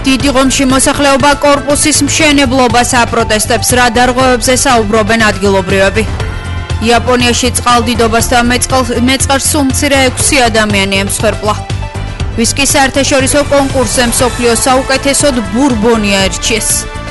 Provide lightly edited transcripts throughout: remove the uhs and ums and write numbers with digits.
დიდი ღომში მოსახლეობა კორპუსის მშენებლობას აპროტესტებს, რა დარღვევებზე საუბრობენ ადგილობრივები. იაპონიაში წყალდიდობას და მეწყარს სულ მცირე 6 ადამიანი ემსხვერპლა. ვისკის საერთაშორისო კონკურსზე მსოფლიოს საუკეთესოდ ბურბონი აირჩიეს.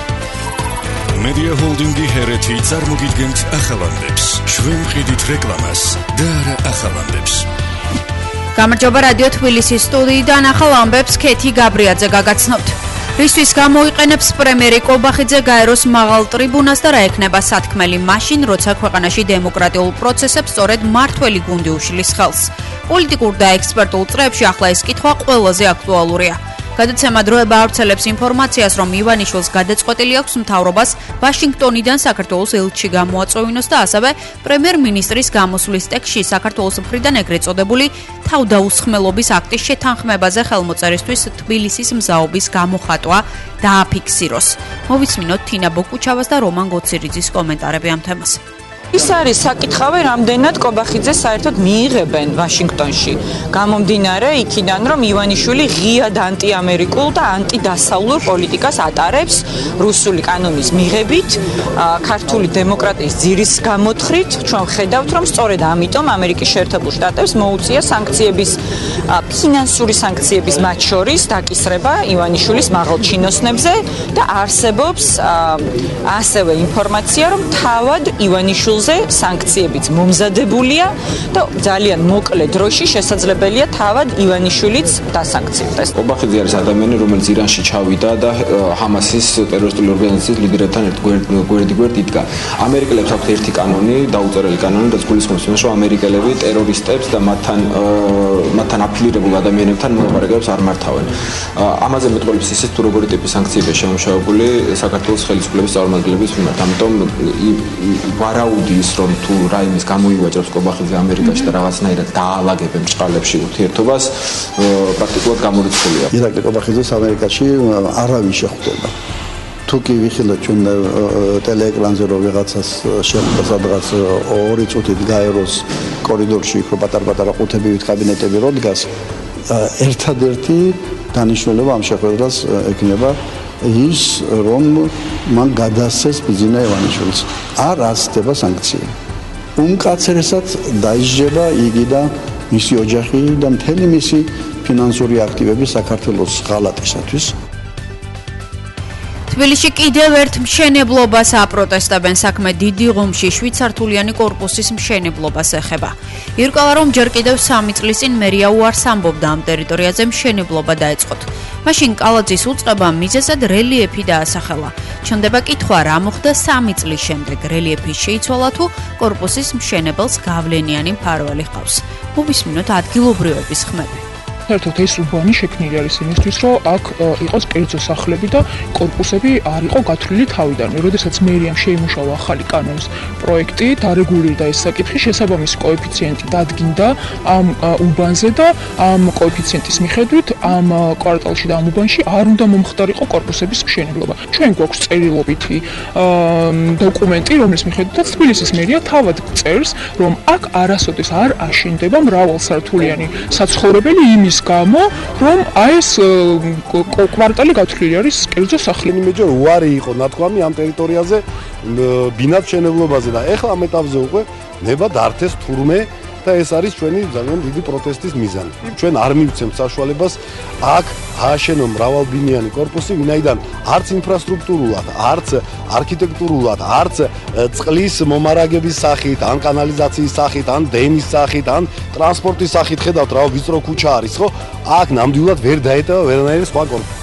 Media Holding-ი ჰერეთი წარმოგიდგენთ ახალანდებს. ჩვენ ვყიდით რეკლამას და არა ახალანდებს. გამარჯობა რადიო თბილისის სტუდიიდან ახალ ამბებს ქეთი გაბრიაძე გაგაცნობთ. რისთვის გამოიყენებს პრემიერი კობახიძე გაეროს მაღალ ტრიბუნას და რა ექნება სათქმელი მაშინ, როცა ქვეყანაში დემოკრატიულ პროცესებს სწორედ მართველი გუნდი უშლის ხელს. პოლიტიკურ და ექსპერტულ წრეებში ახლა ეს კითხვა ყველაზე აქტუალურია. გადაცემა დროება ავრცელებს ინფორმაციას, რომ ივანიშვილს გადაწყვეტილი აქვს მთავრობას ვაშინგტონიდან საქართველოს ელჩი გამოაწვევინოს და ასევე პრემიერ-მინისტრის გამოსვლის ტექსტში საქართველოს მხრიდან ეგრეთ წოდებული თავდაუსხმელობის აქტის შეთანხმებაზე ხელმოწერისთვის თბილისის მზაობის გამოხატვა დააფიქსიროს. მოვისმინოთ თინა ბოკუჩავას და რომან გოცირიძის კომენტარები ამ თემაზე. ის არის საკითხავი, რამდენად კობახიძეს საერთოდ მიიღებენ ვაშინგტონში. გამომდინარე იქიდან, რომ ივანიშვილი ღიად ანტიამერიკულ და ანტიდასავლურ პოლიტიკას ატარებს რუსული კანონის მიღებით, ქართული დემოკრატიის ძირის გამოთხრით, ჩვენ ვხედავთ, რომ სწორედ ამიტომ ამერიკის შეერთებულ შტატებს მოუწია სანქციების, ფინანსური სანქციების მათ შორის დაკისრება ივანიშვილის მაღალ ჩინოსნებზე და არსებობს ასევე ინფორმაცია, რომ თავად ივანიშვილს სანქციებიც მომზადებულია და ძალიან მოკლე დროში შესაძლებელია თავად ივანიშვილიც დასანქციოს. კობახიძე არის ადამიანი, რომელიც ირანში ჩავიდა და ჰამასის ტერორისტული ორგანიზაციის ლიდერებთან გვერდ იდგა. ამერიკელებს აქვს ერთი კანონი, დაუწერელი კანონი, რაც გულისხმობს იმას, რომ ამერიკელები ტერორისტებს და მათთან აფილირებულ ადამიანებთან მოლაპარაკებებს არ მართავენ. ამაზე მეტყველებს ისიც, თუ როგორი ტიპის სანქციებია შემუშავებული საქართველოს ხელისუფლების წარმომადგენლების მიმართ. ამიტომ ვარაუდი ის რომ თუ რაიმის გამოივაჭრებს კობახიძე ამერიკაში და რაღაცნაირად დაალაგებენ ბრჭყალებში ურთიერთობას, პრაქტიკულად გამორიცხულია. ირაკლი კობახიძეს ამერიკაში არავინ შეხვდება. თუ კი ვიხილოთ ჩვენ ტელეეკრანზე რომ ვიღაცას შეხვდა სადღაც 2 წუთით გაეროს კორიდორში, იქ რო პატარ-პატარა ყუთები კაბინეტები რო დგას, ერთადერთი დანიშნულება ამ შეხვედრას ექნება ის, რომ მან გადასცეს ბიძინა ივანიშვილს. არ ასწრება სანქციები. უმკაცრესად დაისჯება იგი და მისი ოჯახი და მთელი მისი ფინანსური აქტივები საქართველოს ღალატისათვის. თბილისში კიდევ ერთ მშენებლობას აპროტესტებენ. საქმე დიდი ღომში 7 სართულიანი კორპუსის მშენებლობას ეხება. ირკვევა, რომ ჯერ კიდევ 3 წლის წინ მერია უარს ამბობდა ამ ტერიტორიაზე მშენებლობა დაეწყოთ. მაშინ კალაძის უწყებამ მიზეზად რელიეფი დაასახელა. ჩნდება კითხვა, რა მოხდა 3 წლის შემდეგ. რელიეფი შეიცვალა თუ კორპუსის მშენებელს გავლენიანი მფარველი ჰყავს. მოვისმინოთ ადგილობრივების ხმები. საერთოდ ეს უბანი შექმნილი არის იმისთვის, რომ აქ იყოს კერძო სახლები და კორპუსები არ იყო გათვლილი თავიდან. როდესაც მერიამ შეიმუშავა ახალი კანონის პროექტი, დარეგულირდა ეს საკითხი, შესაბამისი კოეფიციენტი დადგინდა ამ უბანზე და ამ კოეფიციენტის მიხედვით ამ კვარტალში და ამ უბანში არ უნდა მომხდარიყო კორპუსების მშენებლობა. ჩვენ გვაქვს წერილობითი დოკუმენტი, რომლის მიხედვითაც თბილისის მერია თავად წერს, რომ აქ არასოდეს არ აშენდება მრავალსართულიანი საცხოვრებელი იმის გამო, რომ ეს კვარტალი გათვლილი არის კერძო სახლები. იმეჯერ უარი იყო ნათქვამი ამ ტერიტორიაზე ბინად მშენებლობაზე და ეხლა ამ ეტაპზე უკვე ნება დართეს თურმე და ეს არის ჩვენი ძალიან დიდი პროტესტის მიზანი. ჩვენ არ მივცემთ საშუალებას აქ ააშენო მრავალბინიანი კორპუსი, ვინაიდან არც ინფრასტრუქტურულად, არც არქიტექტურულად, არც წყლის მომარაგების სახით, ან კანალიზაციის სახით, ან დენის სახით, ან ტრანსპორტის სახით ხედავთ რა ვიწრო ქუჩა არის, ხო? აქ ნამდვილად ვერ დაეტევა ვერანაირი სხვა კორპუსი.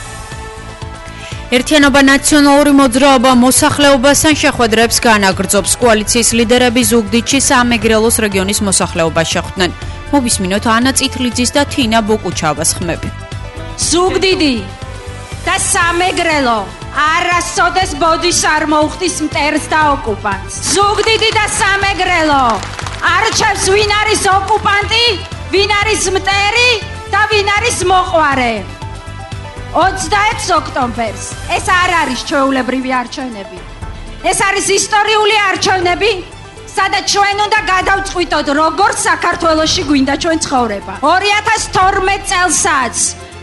ერთიანობა ნაციონალური მოძრაობა მოსახლეობასთან შეხვედრებს განაგრძობს. კოალიციის ლიდერები ზუგდიდში სამეგრელოს რეგიონის მოსახლეობას შეხვდნენ. მოვისმინოთ ანა წითლიძის და თინა ბოკუჩავას ხმები. ზუგდიდი და სამეგრელო არასოდეს ბოდიშ არ მოუხდის მტერს და ოკუპანტს. ზუგდიდი და სამეგრელო არჩევს ვინ არის ოკუპანტი, ვინ არის მტერი და ვინ არის მოყვარე. 26 ოქტომბერს ეს არ არის ჩვეულებრივი არჩევნები. ეს არის ისტორიული არჩევნები, სადაც ჩვენ უნდა გადავწყვიტოთ, როგორ საქართველოში გვინდა ჩვენ ცხოვრება. 2012 წელსაც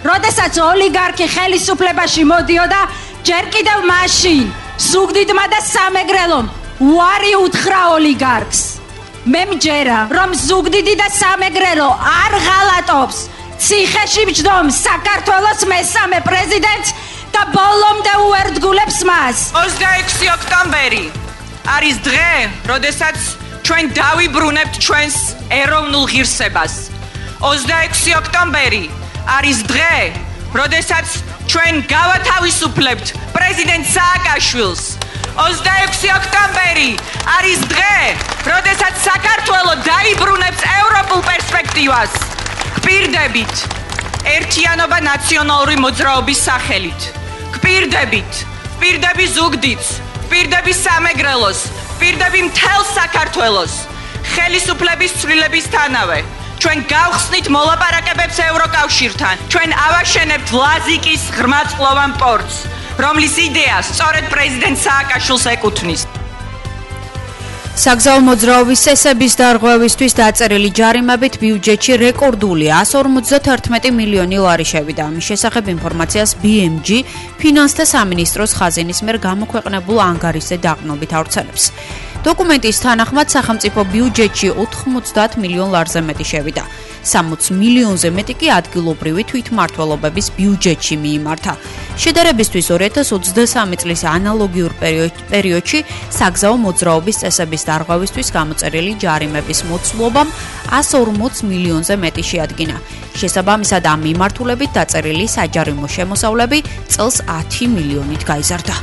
როდესაც ოლიგარქი ხელისუფლებაში მოდიოდა, ჯერ კიდევ მაშინ ზუგდიდმა და სამეგრელომ უარი უთხრა ოლიგარქს. მე მჯერა, რომ ზუგდიდი და სამეგრელო არ ღალატობს. ციხეში ბჯდომს საქართველოს მესამე პრეზიდენტს და ბოლომდე უერთგულებს მას. 26 ოქტომბერი არის დღე, როდესაც ჩვენ დავიბრუნებთ ჩვენს ეროვნულ ღირსებას. 26 ოქტომბერი არის დღე, როდესაც ჩვენ გავათავისუფლებთ პრეზიდენტ სააკაშვილს. 26 ოქტომბერი არის დღე, როდესაც საქართველო დაიბრუნებს ევროპულ პერსპექტივას. გპირდებით ერთიანობა ნაციონალური მოძრაობის სახელით. გპირდები ზუგდიდს, გპირდები სამეგრელოს, გპირდები მთელ საქართველოს. ხელისუფლების ცვლილებისთანავე ჩვენ გავხსნით მოლაპარაკებებს ევროკავშირთან. ჩვენ ავაშენებთ ლაზიკის ღრმაწლოვან პორტს, რომლის იდეას სწორედ პრეზიდენტ სააკაშვილს ეკუთვნის. საგზაო მოძრაობის წესების დარღვევისთვის დაწერილი ჯარიმებით ბიუჯეტში რეკორდული 151 მილიონი ლარი შევიდა. ამის შესახებ ინფორმაციას BMG ფინანსთა სამინისტროს ხაზინის მიერ გამოქვეყნებულ ანგარიშზე დაყრდნობით ავრცელებს. დოკუმენტის თანახმად სახელმწიფო ბიუჯეტში 90 მილიონ ლარზე მეტი შევიდა. 60 მილიონზე მეტი კი ადგილობრივი თვითმმართველობების ბიუჯეტში მიიმართა. შედარებისთვის 2023 წლის ანალოგიურ პერიოდში საგზაო მოძრაობის წესების დარღვევისთვის გამოწერილი ჯარიმების მოცულობამ 140 მილიონზე მეტი შეადგინა. შესაბამისად ამ მიმართულებით დაწერილი საჯარიმო შემოსავლები წელს 10 მილიონით გაიზარდა.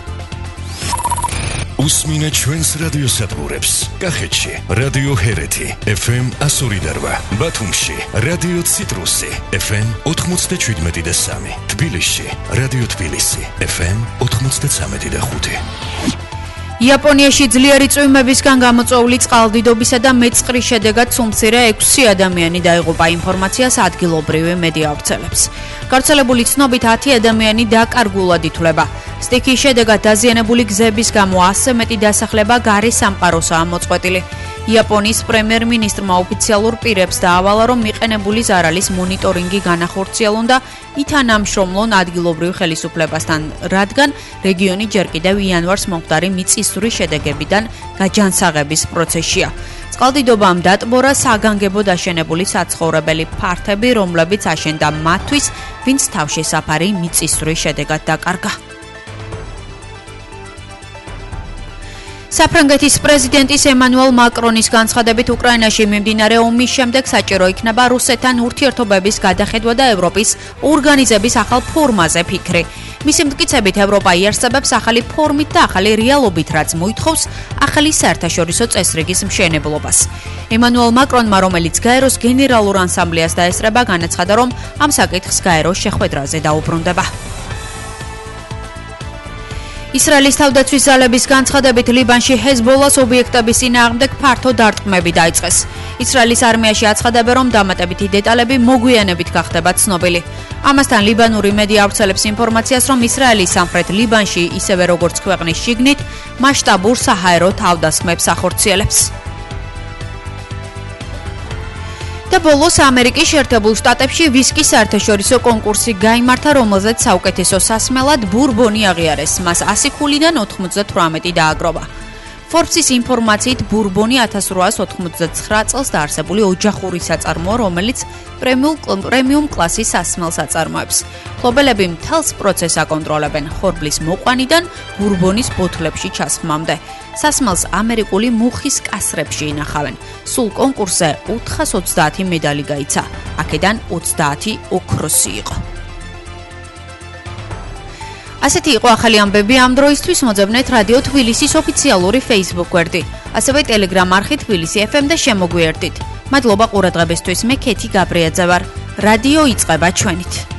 უსმინე ჩვენს რადიოსადგურებს. კახეთში რადიო ჰერეთი FM 102.8, ბათუმში რადიო ციტრუსი FM 97.3, თბილისში რადიო თბილისი FM 93.5. იაპონიაში ძლიერი წვიმებისგან გამოწვეული წყალდიდობისა და მეწყრის შედეგად სუმცირე 6 ადამიანი დაიღუპა. ინფორმაციას ადგილობრივი მედია ავრცელებს. გავრცელებული ცნობით 10 ადამიანი დაკარგულად ითვლება. სტიქის შედეგად დაზიანებული გზების გამო 100 მეტი დასახლება გარე სამყაროსაა მოწყვეტილი. იაპონიის პრემიერ-მინისტრმა ოფიციალურ პირებს დაავალა, რომ მიყენებული ზარალის მონიტორინგი განახორციელონ და ითანამშრომლონ ადგილობრივ ხელისუფლებასთან, რადგან რეგიონი ჯერ კიდევ იანვარს მომხდარი მიწისძვრის შედეგებიდან გაჯანსაღების პროცესშია. წყალდიდობამ დატბორა საგანგებოდ აშენებული საცხოვრებელი ფართები, რომლებიც აშენდა მათთვის, ვინც თავშესაფარი მიწისძვრის შედეგად დაკარგა. საფრანგეთის პრეზიდენტის ემანუელ მაკრონის განცხადებით უკრაინაში მიმდინარე ომის შემდეგ საჭირო იქნება რუსეთთან ურთიერთობების გადახედვა და ევროპის ორგანიზების ახალ ფორმაზე ფიქრი. მისი მტკიცებით ევროპა იარსებებს ახალი ფორმით და ახალი რეალობით, რაც მოითხოვს ახალი საერთაშორისო წესრიგის მშენებლობას. ემანუელ მაკრონმა, რომელიც გაეროს გენერალურ ასამბლეას დაესწრება, განაცხადა, რომ ამ საკითხს გაეროს შეხვედრაზე დაუბრუნდება. ისრაელის თავდაცვის ძალების განცხადებით ლიბანში ჰეზბოლას ობიექტების წინააღმდეგ ფართო დარტყმები დაიწყეს. ისრაელის არმიაში აცხადებენ, რომ დამატებითი დეტალები მოგვიანებით გახდება ცნობილი. ამასთან ლიბანური მედია ავრცელებს ინფორმაციას, რომ ისრაელი სამხრეთ ლიბანში, ისევე როგორც ქვეყნის შიგნით, მასშტაბურ საჰაერო თავდასხმებს ახორციელებს. და ბოლოს ამერიკის შეერთებულ შტატებში ვისკის საერთაშორისო კონკურსი გაიმართა, რომელზეც საუკეთესო სასმელად ბურბონი აღიარეს. მას 100 ხულიდან 98 დააგროვა. Forbes-ის ინფორმაციით ბურბონი 1889 წელს დაარსებული ოჯახური საწარმოა, რომელიც პრემიუმ კლასის სასმელს აწარმოებს. მფლობელები მთელს პროცესს აკონტროლებენ, ხორბლის მოყვანიდან ბურბონის ბოთლებში ჩასხმამდე. სასმელს ამერიკული მუხის კასრებში ინახავენ. სულ კონკურსზე 430 მედალი გაიცა. აქედან 30 ოქროსი იყო. ასეთი იყო ახალი ამბები ამ დროისთვის. მოძებნეთ რადიო თბილისის ოფიციალური Facebook გვერდი, ასევე Telegram არხი თბილისი FM და შემოგვიერთდით. მადლობა ყურადღებისთვის. მე ქეთი გაბრიაძე ვარ. რადიო იწყება ჩვენით.